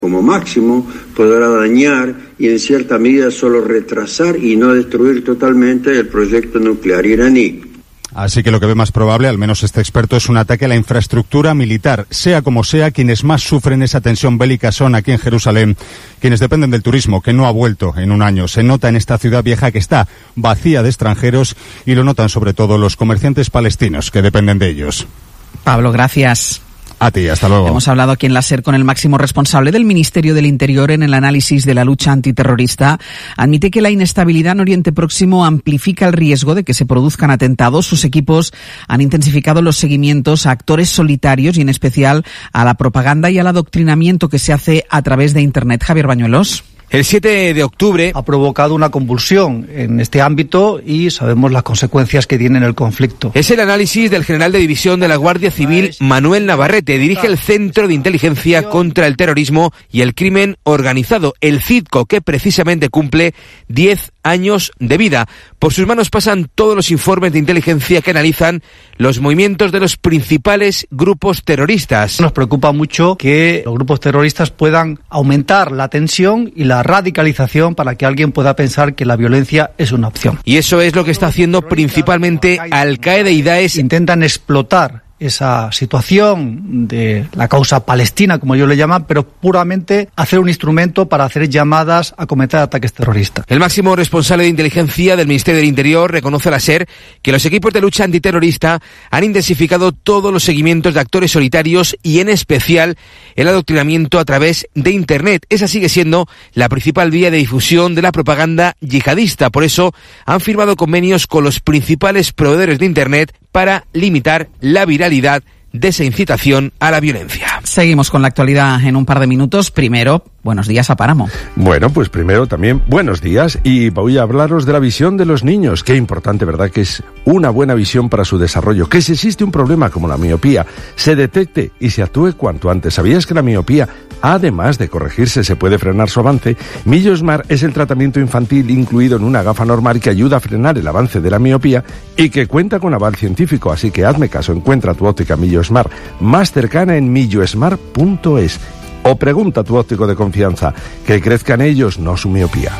Como máximo podrá dañar y en cierta medida solo retrasar y no destruir totalmente el proyecto nuclear iraní. Así que lo que ve más probable, al menos este experto, es un ataque a la infraestructura militar. Sea como sea, quienes más sufren esa tensión bélica son aquí en Jerusalén, quienes dependen del turismo, que no ha vuelto en un año. Se nota en esta ciudad vieja que está vacía de extranjeros y lo notan sobre todo los comerciantes palestinos que dependen de ellos. Pablo, gracias. A ti, hasta luego. Hemos hablado aquí en la SER con el máximo responsable del Ministerio del Interior en el análisis de la lucha antiterrorista. Admite que la inestabilidad en Oriente Próximo amplifica el riesgo de que se produzcan atentados. Sus equipos han intensificado los seguimientos a actores solitarios y en especial a la propaganda y al adoctrinamiento que se hace a través de Internet. Javier Bañuelos. El 7 de octubre ha provocado una convulsión en este ámbito y sabemos las consecuencias que tiene el conflicto. Es el análisis del general de división de la Guardia Civil, Manuel Navarrete. Dirige el Centro de Inteligencia contra el Terrorismo y el Crimen Organizado, el CIDCO, que precisamente cumple 10 años de vida. Por sus manos pasan todos los informes de inteligencia que analizan los movimientos de los principales grupos terroristas. Nos preocupa mucho que los grupos terroristas puedan aumentar la tensión y la radicalización para que alguien pueda pensar que la violencia es una opción. Y eso es lo que está haciendo principalmente Al-Qaeda y Daesh. Intentan explotar esa situación de la causa palestina, como ellos le llaman, pero puramente hacer un instrumento para hacer llamadas a cometer ataques terroristas. El máximo responsable de inteligencia del Ministerio del Interior reconoce a la SER que los equipos de lucha antiterrorista han intensificado todos los seguimientos de actores solitarios y en especial el adoctrinamiento a través de Internet. Esa sigue siendo la principal vía de difusión de la propaganda yihadista. Por eso han firmado convenios con los principales proveedores de Internet para limitar la viralidad de esa incitación a la violencia. Seguimos con la actualidad en un par de minutos. Primero, buenos días a Páramo. Bueno, pues primero también buenos días y voy a hablaros de la visión de los niños. Qué importante, ¿verdad? Que es una buena visión para su desarrollo. Que si existe un problema como la miopía, se detecte y se actúe cuanto antes. ¿Sabías que la miopía, además de corregirse, se puede frenar su avance? Millo Smart es el tratamiento infantil incluido en una gafa normal que ayuda a frenar el avance de la miopía y que cuenta con aval científico. Así que hazme caso, encuentra tu óptica Millo Smart más cercana en millosmart.es o pregunta a tu óptico de confianza. Que crezcan ellos, no su miopía.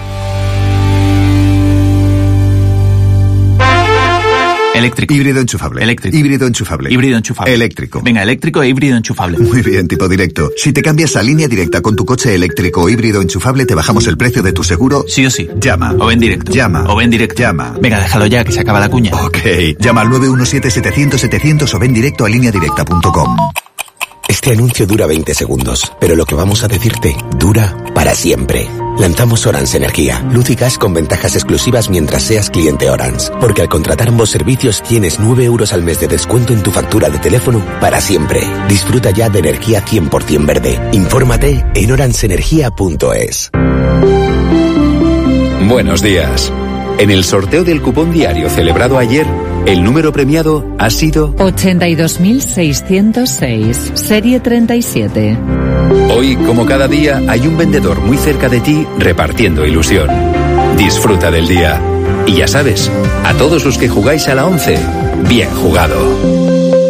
Eléctrico. Híbrido enchufable. Eléctrico. Híbrido enchufable. Híbrido enchufable. Eléctrico. Venga, eléctrico e híbrido enchufable. Muy bien, tipo directo. Si te cambias a Línea Directa con tu coche eléctrico o híbrido enchufable, te bajamos el precio de tu seguro. Sí o sí. Llama. O ven directo. Llama. O ven directo. Llama. Venga, déjalo ya, que se acaba la cuña. Ok. Llama al 917-700-700 o ven directo a lineadirecta.com. Este anuncio dura 20 segundos, pero lo que vamos a decirte dura para siempre. Lanzamos Orange Energía, luz y gas con ventajas exclusivas mientras seas cliente Orange. Porque al contratar ambos servicios tienes 9 euros al mes de descuento en tu factura de teléfono para siempre. Disfruta ya de energía 100% verde. Infórmate en orangeenergia.es. Buenos días. En el sorteo del cupón diario celebrado ayer, el número premiado ha sido 82.606, serie 37. Hoy, como cada día, hay un vendedor muy cerca de ti repartiendo ilusión. Disfruta del día. Y ya sabes, a todos los que jugáis a la 11, bien jugado.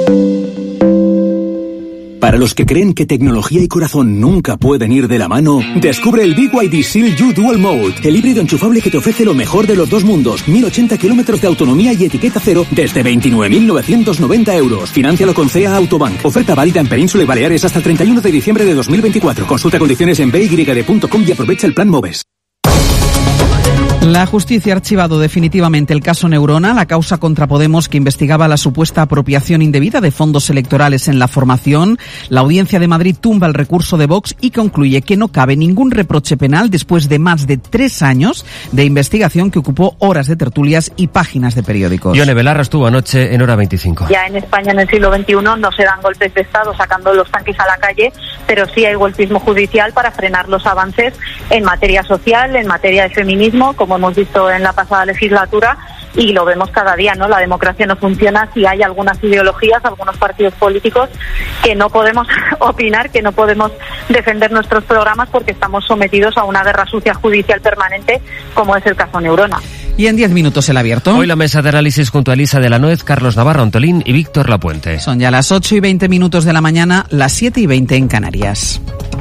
Para los que creen que tecnología y corazón nunca pueden ir de la mano, descubre el BYD Seal U Dual Mode, el híbrido enchufable que te ofrece lo mejor de los dos mundos, 1080 kilómetros de autonomía y etiqueta cero desde 29.990 euros. Financialo con CEA Autobank. Oferta válida en Península y Baleares hasta el 31 de diciembre de 2024. Consulta condiciones en byd.com y aprovecha el plan MOVES. La justicia ha archivado definitivamente el caso Neurona, la causa contra Podemos que investigaba la supuesta apropiación indebida de fondos electorales en la formación. La Audiencia de Madrid tumba el recurso de Vox y concluye que no cabe ningún reproche penal después de más de 3 años de investigación que ocupó horas de tertulias y páginas de periódicos. Ione Belarra estuvo anoche en Hora 25. Ya en España en el siglo XXI no se dan golpes de Estado sacando los tanques a la calle, pero sí hay golpismo judicial para frenar los avances en materia social, en materia de feminismo, como hemos visto en la pasada legislatura y lo vemos cada día, ¿no? La democracia no funciona si hay algunas ideologías, algunos partidos políticos que no podemos opinar, que no podemos defender nuestros programas porque estamos sometidos a una guerra sucia judicial permanente como es el caso Neurona. Y en 10 minutos el abierto. Hoy la mesa de análisis junto a Elisa de la Nuez, Carlos Navarro Antolín y Víctor Lapuente. Son ya las 8:20 de la mañana, las 7:20 en Canarias.